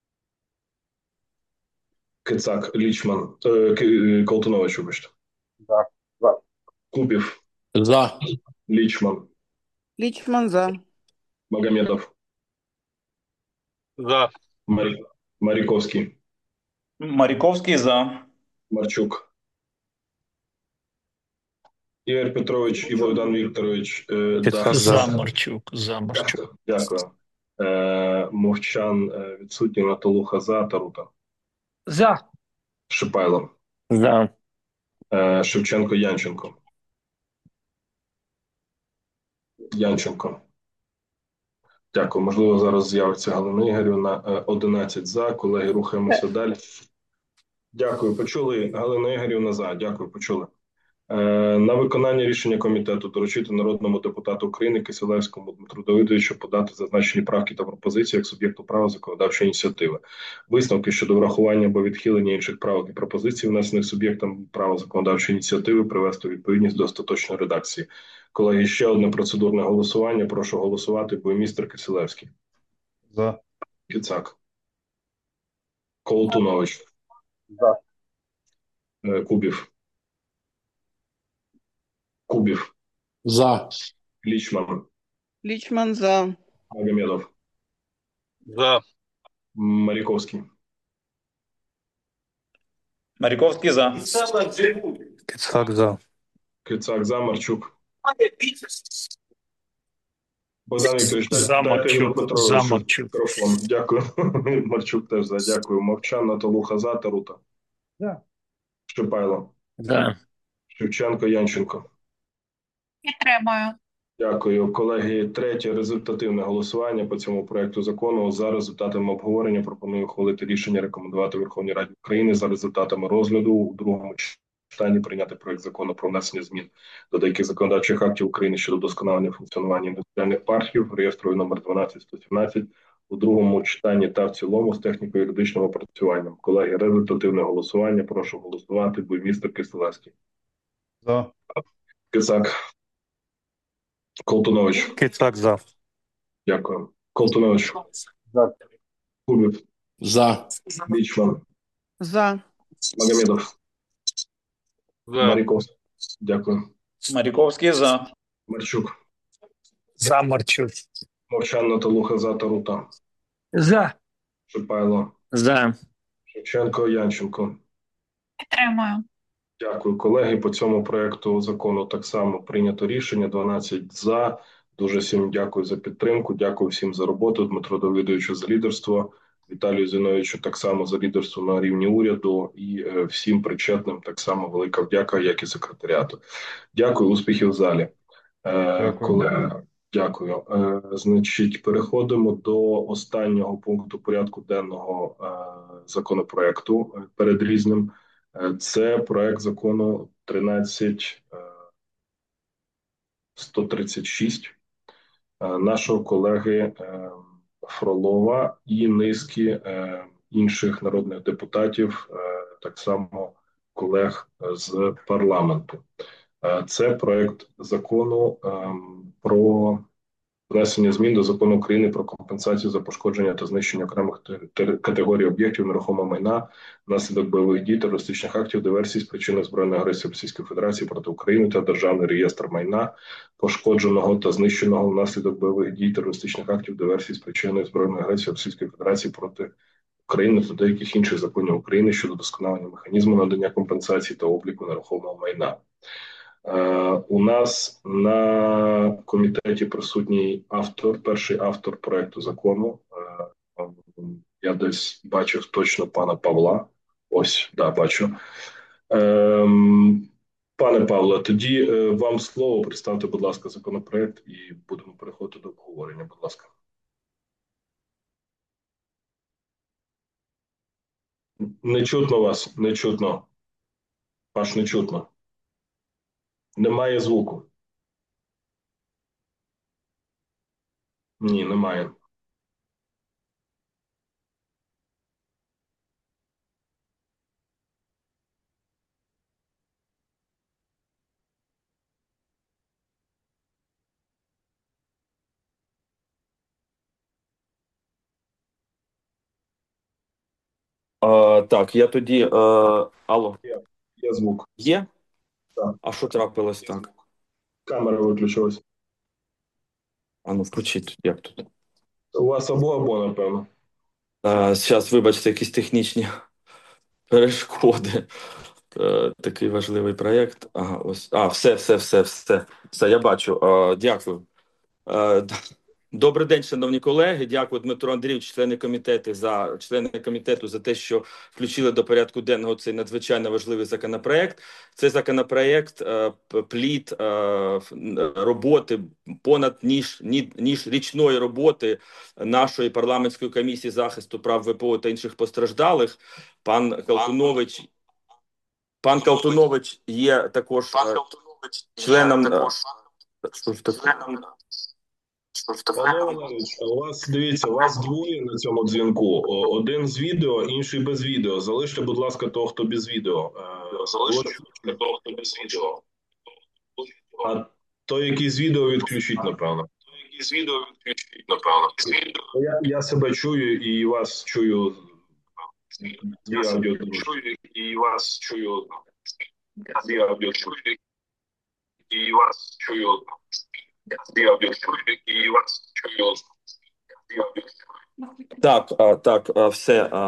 Кицак. Лічман. Е, Ки- Колтунович, вибачте. За. За. Кубів. За. Лічман. Лічман за. Магомедов. За. Марі... Маріковський. Маріковський за. Марчук. Ігор Петрович і Богдан Вікторович. Е, да. Замарчук. Замарчук. Дякую. Е, Мовчан е, відсутній, Наталуха за, Тарута. За. Шипайло. За. Е, Шевченко, Янченко. Янченко. Дякую. Можливо, зараз з'явиться Галина Ігорівна. Е, одинадцять за. Колеги, рухаємося далі. Дякую. Почули. Галина Ігорівна за. Дякую. Почули. Е, На виконання рішення комітету доручити народному депутату України Кисилевському Дмитру Давидовичу подати зазначені правки та пропозиції як суб'єкту права законодавчої ініціативи. Висновки щодо врахування або відхилення інших правок і пропозицій, внесених суб'єктом права законодавчої ініціативи, привести у відповідність до остаточної редакції. Колеги, ще одне процедурне голосування. Прошу голосувати. Буймістер Кисилевський. За. Кицак. Колтунович. За. Е, Кубів. Кубів. За. Лічман. Лічман за. Магомедов. За. Маріковський. Маріковський за. Кицак за. Кицак за. Марчук. Богдан Вікторович, дайте- Замарчук. дайте Ігорю Петровичу Замарчук. мікрофон. Дякую. Марчук теж за. Дякую. Мовчан, Наталуха за. Тарута. За. Шипайло. За. Шевченко, Янченко. Підтримую. Дякую, колеги. Третє результативне голосування по цьому проекту закону. За результатами обговорення пропоную ухвалити рішення рекомендувати Верховній Раді України за результатами розгляду у другому читанні прийняти проект закону про внесення змін до деяких законодавчих актів України щодо вдосконалення функціонування індустріальних парків, реєстровий номер дванадцять сто сімнадцять у другому читанні та в цілому з техніко-юридичним опрацюванням. Колеги, результативне голосування. Прошу голосувати. Буймістер Кисилевський. За. Кицак. Колтунович. Кицак за. Дякую. Колтунович. За. Кубів. За. Лічман. За. Магомедов. За. Маріковський. Дякую. Маріковський за. Марчук. За Марчук. Мовчан Наталуха за Тарута. За. Шипайло. За. Шевченко. Янченко. Підтримую. Дякую, колеги. По цьому проекту закону так само прийнято рішення. дванадцять за. Дуже всім дякую за підтримку. Дякую всім за роботу. Дмитро Давидовичу за лідерство. Віталію Зіновичу так само за лідерство на рівні уряду і е, всім причетним так само велика вдяка, як і секретаріату. Дякую, успіхів в залі. Е, Дякую. колеги, дякую. Е, значить, переходимо до останнього пункту порядку денного е, законопроекту е, перед різним. Е, це проект закону тринадцять сто тридцять шість е, нашого колеги е, Фролова і низки е, інших народних депутатів, е, так само колег з парламенту. Е, Це проект закону е, про внесення змін до Закону України про компенсацію за пошкодження та знищення окремих тер- тер- категорій об'єктів нерухомого майна внаслідок бойових дій, терористичних актів, диверсій, спричинених збройної агресії Російської Федерації проти України та Державний реєстр майна, пошкодженого та знищеного внаслідок бойових дій, терористичних актів, диверсій, спричинених збройної агресії Російської Федерації проти України та деяких інших законів України щодо досконалення механізму надання компенсації та обліку нерухомого майна. Е, У нас на комітеті присутній автор, перший автор проекту закону. Е, Я десь бачив точно пана Павла. Ось, да, бачу. Ем, Пане Павло, тоді е, вам слово. Представте, будь ласка, законопроект і будемо переходити до обговорення. Будь ласка. Не чутно вас, не чутно. Аж не чутно. Немає звуку. Ні, немає. Е, так, я тоді. Е, алло, Є звук. є? Так. А що трапилось так? Камера виключилась. А ну включіть, як тут? У вас або-або, напевно. Е, зараз, вибачте, якісь технічні перешкоди. Е, такий важливий проєкт. Ага, ось. А, все, все, все, все. Все, я бачу. Е, дякую. Е, д- Добрий день, шановні колеги. Дякую, Дмитро Андрійович, члени комітету за члени комітету за те, що включили до порядку денного цей надзвичайно важливий законопроект. Це законопроект е, п- плід е, ф- н- роботи понад ніж ні- ніж річної роботи нашої парламентської комісії захисту прав ВПО та інших постраждалих. Пан Калтунович, пан Калтунович є також е, членом. е, що ж таке? Павло Валерійович, у вас, дивіться, у вас двоє на цьому дзвінку. О, Один з відео, інший без відео. Залиште, будь ласка, того, хто без відео. Е, Залиште того, хто без відео. А той, який з відео, відключіть, напевно. З відео відключіть, напевно. Я, я себе чую і вас чую. Дві аудіо чую і вас чую. Дві аудіо чую і вас чую. Дві аудіо чую і вас чую. Дві аудіо чую. Так, а, так, а, все. А,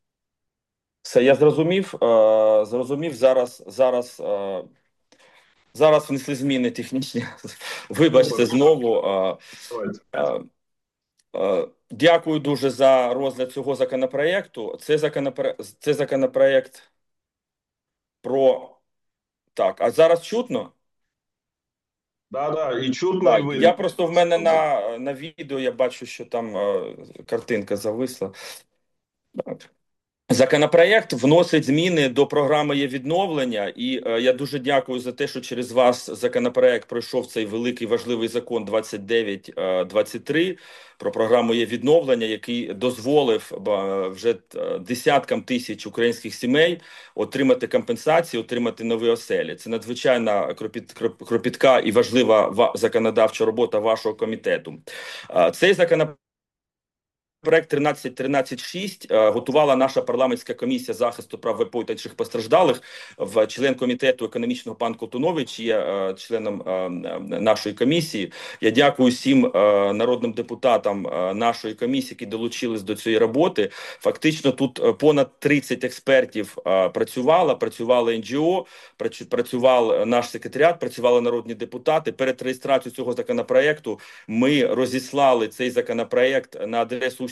все, я зрозумів. А, зрозумів зараз. Зараз. А, зараз внесли зміни технічні. Вибачте знову. А, а, а, дякую дуже за розгляд цього законопроекту. Це законопроект, це законопроект про. Так, а зараз чутно? Да, да, і чутно, Да, і видно. я просто в мене на, на відео я бачу, що там е, картинка зависла. Так. Законопроект вносить зміни до програми є відновлення, і е, я дуже дякую за те, що через вас законопроект пройшов цей великий важливий закон двадцять дев'ять двадцять три про програму є відновлення, який дозволив е, вже е, десяткам тисяч українських сімей отримати компенсації, отримати нові оселі. Це надзвичайно кропіт, кроп, кропітка і важлива ва, законодавча робота вашого комітету. Е, цей законопроект Проект тринадцять тринадцять шість готувала наша парламентська комісія захисту прав ВПО та інших постраждалих. В член комітету економічного пан Колтунович є е, членом е, нашої комісії. Я дякую всім е, народним депутатам е, нашої комісії, які долучились до цієї роботи. Фактично тут понад тридцять експертів е, працювало, працювали ен джі о, працював наш секретаріат, працювали народні депутати. Перед реєстрацією цього законопроекту ми розіслали цей законопроект на адресу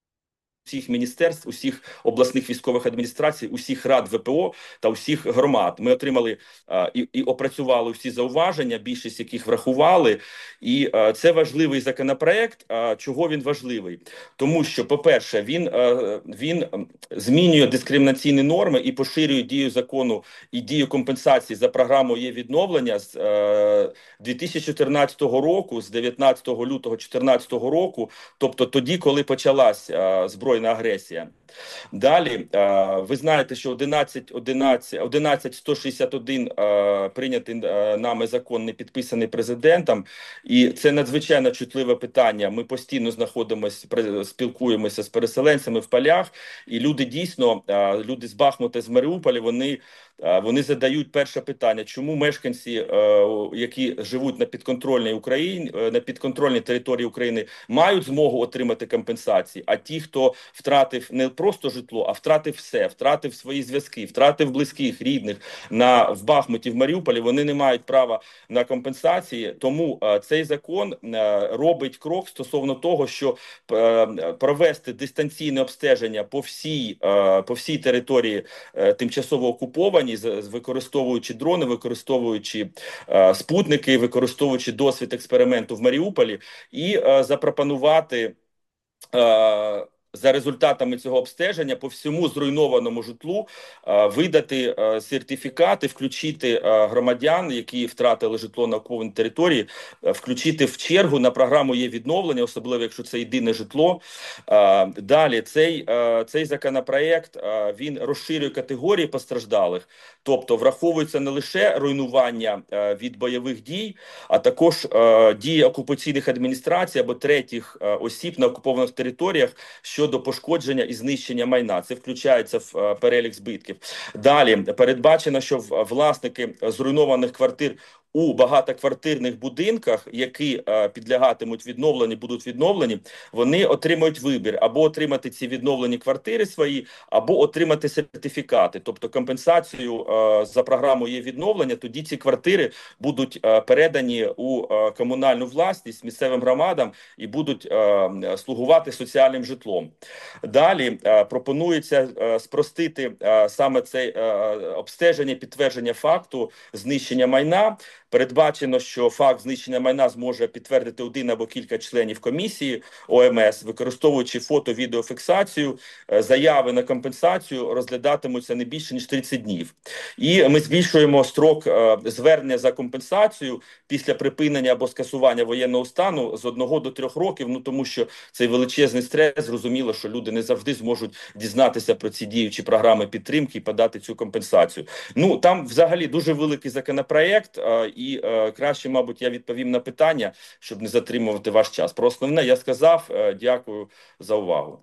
усіх міністерств, усіх обласних військових адміністрацій, усіх рад ВПО та усіх громад. Ми отримали а, і, і опрацювали всі зауваження, більшість яких врахували. І а, це важливий законопроект. А, чого він важливий? Тому що, по-перше, він, а, він змінює дискримінаційні норми і поширює дію закону і дію компенсації за програмою є відновлення з а, дві тисячі чотирнадцятого року, з дев'ятнадцятого лютого дві тисячі чотирнадцятого року, тобто тоді, коли почалась а, збройна агресія. Далі, ви знаєте, що одинадцять сто шістдесят один прийнятий нами закон не підписаний президентом, і це надзвичайно чутливе питання. Ми постійно знаходимося, спілкуємося з переселенцями в полях, і люди дійсно, люди з Бахмута, з Маріуполя, вони Вони задають перше питання, чому мешканці, які живуть на підконтрольній Україні, на підконтрольній території України, мають змогу отримати компенсації, а ті, хто втратив не просто житло, а втратив все, втратив свої зв'язки, втратив близьких, рідних на, в Бахмуті, в Маріуполі, вони не мають права на компенсації. Тому цей закон робить крок стосовно того, що провести дистанційне обстеження по всій, по всій території тимчасово окупованій, використовуючи дрони, використовуючи е, спутники, використовуючи досвід експерименту в Маріуполі, і е, запропонувати е, за результатами цього обстеження по всьому зруйнованому житлу е, видати е, сертифікати, включити е, громадян, які втратили житло на окупованій території, е, включити в чергу на програму є відновлення, особливо якщо це єдине житло. Е, далі цей, е, цей законопроект, е, він розширює категорії постраждалих, тобто враховується не лише руйнування е, від бойових дій, а також е, дії окупаційних адміністрацій або третіх е, осіб на окупованих територіях щодо пошкодження і знищення майна. Це включається в е, перелік збитків. Далі передбачено, що власники зруйнованих квартир у багатоквартирних будинках, які е, підлягатимуть відновленню, будуть відновлені, вони отримують вибір: або отримати ці відновлені квартири свої, або отримати сертифікати, тобто компенсацію е, за програмою є відновлення. Тоді ці квартири будуть е, передані у е, комунальну власність місцевим громадам і будуть е, слугувати соціальним житлом. Далі е, пропонується е, спростити е, саме це е, обстеження, підтвердження факту знищення майна. Передбачено, що факт знищення майна зможе підтвердити один або кілька членів комісії О М С, використовуючи фото-відеофіксацію. Заяви на компенсацію розглядатимуться не більше ніж тридцять днів. І ми збільшуємо строк звернення за компенсацію після припинення або скасування воєнного стану з одного до трьох років, ну тому що цей величезний стрес, зрозуміло, що люди не завжди зможуть дізнатися про ці діючі програми підтримки і подати цю компенсацію. Ну, там взагалі дуже великий законопроект, і е, краще, мабуть, я відповім на питання, щоб не затримувати ваш час. Про основне я сказав. Е, дякую за увагу.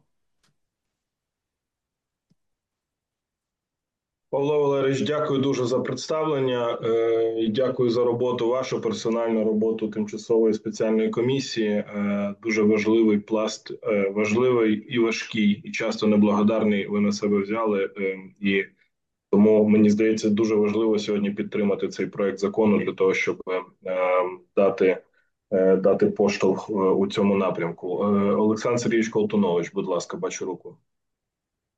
Павло Валерійович, дякую дуже за представлення. Е, і дякую за роботу, вашу персональну роботу тимчасової спеціальної комісії. Е, дуже важливий пласт, е, важливий і важкий, і часто неблагодарний ви на себе взяли. Е, і Тому, мені здається, дуже важливо сьогодні підтримати цей проект закону для того, щоб е, дати, е, дати поштовх е, у цьому напрямку. Е, Олександр Сергійович Колтунович, будь ласка, бачу руку.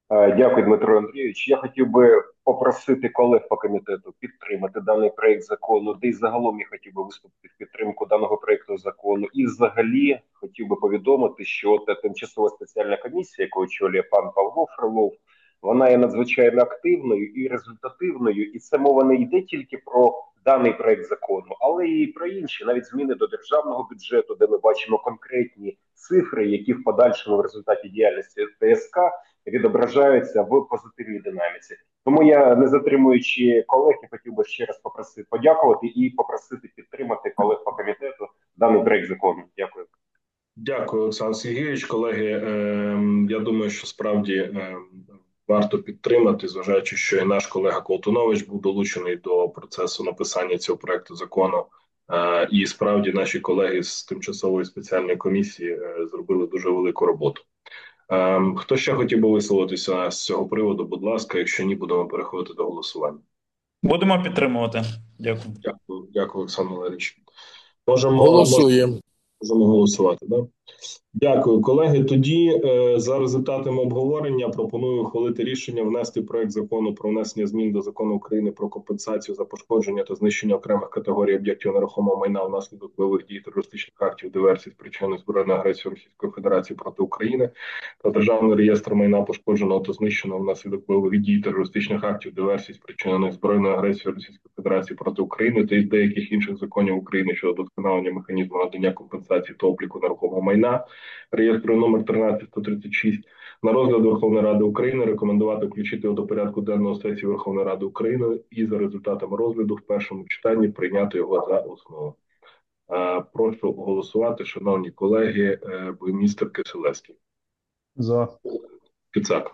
Е, Дякую, Дмитро Андрійович. Я хотів би попросити колег по комітету підтримати даний проект закону, де й загалом я хотів би виступити в підтримку даного проекту закону. І взагалі хотів би повідомити, що та тимчасова спеціальна комісія, яку очолює пан Павло Фролов, вона є надзвичайно активною і результативною, і це мова не йде тільки про даний проект закону, але і про інші, навіть зміни до державного бюджету, де ми бачимо конкретні цифри, які в подальшому в результаті діяльності ТСК відображаються в позитивній динаміці. Тому я, не затримуючи колег, я хотів би ще раз попросити подякувати і попросити підтримати колег по комітету даний проект закону. Дякую. Дякую, Олександр Сергійович. Колеги, е, я думаю, що справді е, варто підтримати, зважаючи, що і наш колега Колтунович був долучений до процесу написання цього проекту закону. Е, і справді наші колеги з тимчасової спеціальної комісії е, зробили дуже велику роботу. Е, хто ще хотів би висловитися з цього приводу, будь ласка, якщо ні, будемо переходити до голосування. Будемо підтримувати. Дякую. Дякую, дякую, Олександр Валерійович. Можемо, Голосуємо. можемо голосувати, да? Дякую, колеги. Тоді е, за результатами обговорення пропоную ухвалити рішення внести проект закону про внесення змін до Закону України про компенсацію за пошкодження та знищення окремих категорій об'єктів нерухомого майна внаслідок бойових дій, терористичних актів, диверсій, спричинених збройною агресією Російської Федерації проти України та Державний реєстр майна пошкодженого та знищеного внаслідок бойових дій, терористичних актів, диверсій, спричинених збройною агресією Російської Федерації проти України та із деяких інших законів України щодо вдосконалення механізму надання компенсації та обліку нерухомого майна, реєстру номер тринадцять сто тридцять шість, на розгляд Верховної Ради України, рекомендувати включити його до порядку денного сесії Верховної Ради України і за результатами розгляду в першому читанні прийняти його за основу. Е, прошу голосувати, шановні колеги. Е, Буймістер Киселевський. За. Кицак.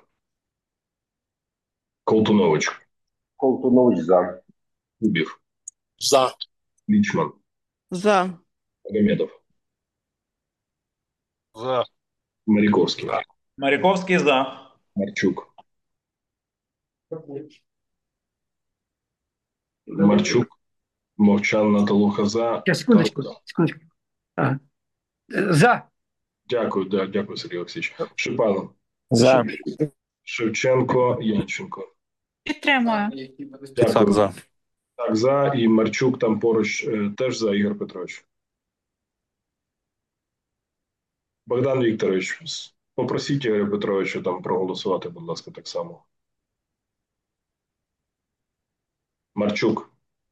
Колтунович. Колтунович за. Кубів. За. Лічман. За. Магомедов. За. Маріковський. Маріковський за. Марчук. Марчук. Мовчан Наталуха за. Сейчас, секундочку, секундочку. А. Э, За. Дякую, да, дякую, Сергій Олексійович. Шипайло. За. Шевченко, Янченко. Підтримую. Дякую. За. Так, за. І Марчук там поруч е, теж за, Ігор Петрович. Богдан Вікторович, с- попросіть Ігоря Петровича там проголосувати, будь ласка, так само. Марчук.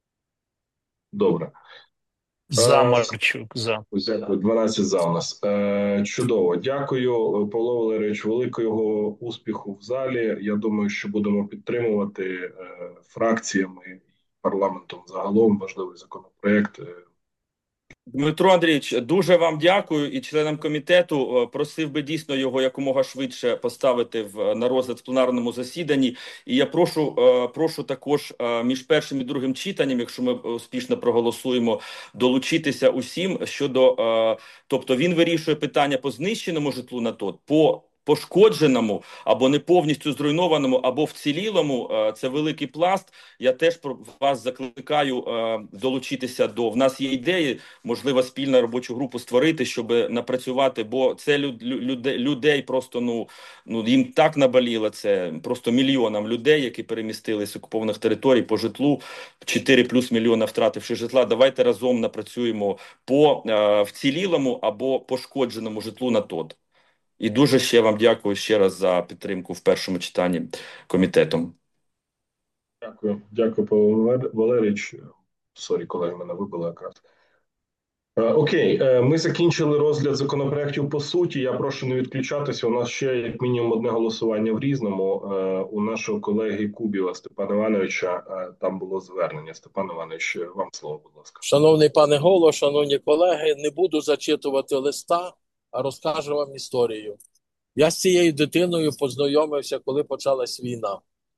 Добре. За Е, Марчук. За. Дякую, дванадцять за у нас. Е, чудово. Дякую, Павло Валерійович, великого успіху в залі. Я думаю, що будемо підтримувати е, фракціями і парламентом загалом важливий законопроект. Е, Дмитро Андрійович, дуже вам дякую і членам комітету. Е, Просив би дійсно його якомога швидше поставити в на розгляд в пленарному засіданні. І я прошу, е, прошу також е, між першим і другим читанням, якщо ми успішно проголосуємо, долучитися усім щодо, е, тобто він вирішує питання по знищеному житлу на ТОТ, по пошкодженому або не повністю зруйнованому, або вцілілому. Е, Це великий пласт. Я теж про вас закликаю е, долучитися до. В нас є ідеї, можливо, спільну робочу групу створити, щоб напрацювати, бо це люд, люд, людей просто, ну, ну, їм так наболіло це, просто мільйонам людей, які перемістились з окупованих територій по житлу, чотири плюс мільйона втративши житла. Давайте разом напрацюємо по е, вцілілому або пошкодженому житлу на ТОТ. І дуже ще вам дякую ще раз за підтримку в першому читанні комітетом. Дякую, дякую, Павло Валер- Валерійович. Сорі, колеги, мене вибило якраз. Е, Окей, е, ми закінчили розгляд законопроектів по суті. Я прошу не відключатися. У нас ще як мінімум одне голосування в Різному. Е, У нашого колеги Кубіва Степана Івановича е, там було звернення. Степан Іванович, е, вам слово, будь ласка. Шановний пане голово, шановні колеги, не буду зачитувати листа, а розкажу вам історію. Я з цією дитиною познайомився, коли почалась війна.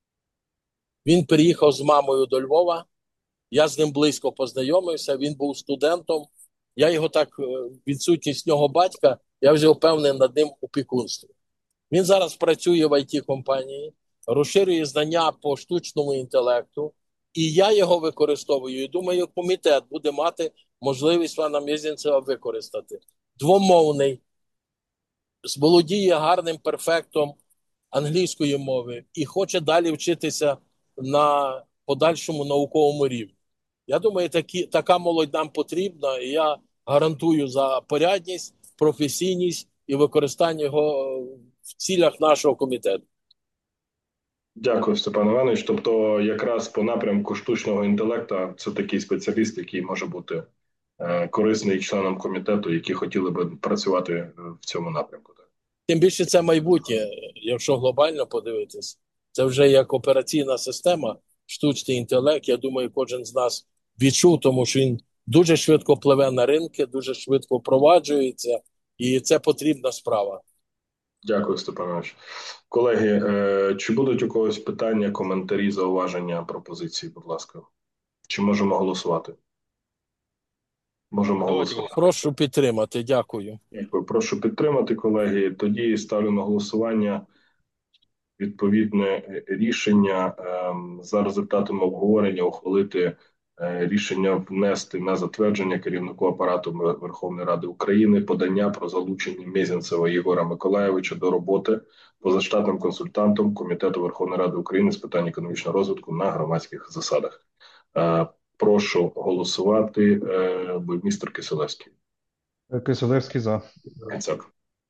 Він переїхав з мамою до Львова, я з ним близько познайомився, він був студентом. Я його так, е, відсутність нього батька, я взяв певне над ним опікунство. Він зараз працює в ай ті-компанії, розширює знання по штучному інтелекту, і я його використовую. І думаю, комітет буде мати можливість пана Мізінцева використати. Двомовний, володіє гарним перфектом англійської мови і хоче далі вчитися на подальшому науковому рівні. Я думаю, такі, така молодь нам потрібна, і я гарантую за порядність, професійність і використання його в цілях нашого комітету. Дякую, Степан Іванович. Тобто, якраз по напрямку штучного інтелекту це такий спеціаліст, який може бути е, корисний членам комітету, які хотіли би працювати в цьому напрямку. Так? Тим більше це майбутнє, якщо глобально подивитись, це вже як операційна система, штучний інтелект. Я думаю, кожен з нас відчув, тому що він дуже швидко пливе на ринки, дуже швидко впроваджується, і це потрібна справа. Дякую, Степан Іванович. Колеги, е, чи будуть у когось питання, коментарі, зауваження, пропозиції, будь ласка? Чи можемо голосувати? Можемо голосувати. Прошу підтримати, дякую. Дякую. Прошу підтримати, колеги. Тоді ставлю на голосування відповідне рішення ем, за результатами обговорення ухвалити е, рішення внести на затвердження керівнику апарату Верховної Ради України подання про залучення Мезенцева Єгора Миколайовича до роботи позаштатним консультантом Комітету Верховної Ради України з питань економічного розвитку на громадських засадах. Е, прошу голосувати. Е, містер Кисилевський. Кисилевський за. Гецак.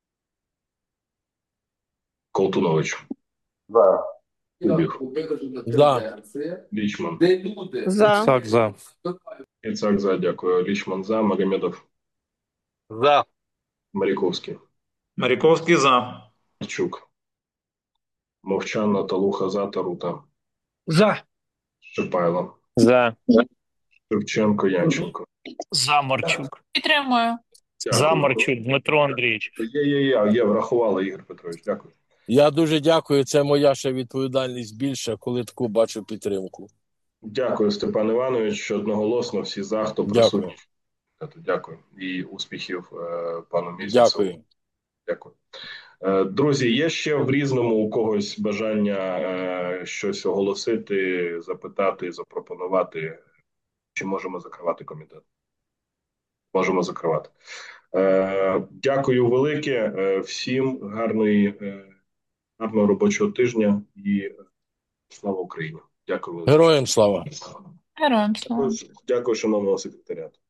Колтунович. За. Кубів. За. Лічман. За. Так, за. Іцак за, дякую. Лічман за. Магомедов. За. Маріковський. Маріковський за. Чук. Мовчан, Наталуха за. Тарута. За. Шипайло. За. Шевченко, Янченко. За Марчук. Підтримую. Дякую. За Марчук, Дмитро Андрійович. Є, є, є, є, врахували, Ігор Петрович, дякую. Я дуже дякую, це моя ще відповідальність більша, коли таку бачу підтримку. Дякую, Степан Іванович, одноголосно, всі за, хто присутній. Дякую. І успіхів е, пану Мезенцеву. Дякую. Дякую. Е, друзі, є ще в Різному у когось бажання е, щось оголосити, запитати, запропонувати, чи можемо закривати комітет? Можемо закривати. Е, дякую велике, е, всім гарної, е, гарного робочого тижня і слава Україні. Дякую. Героям слава. Героям слава. Дякую, шановного секретаріату.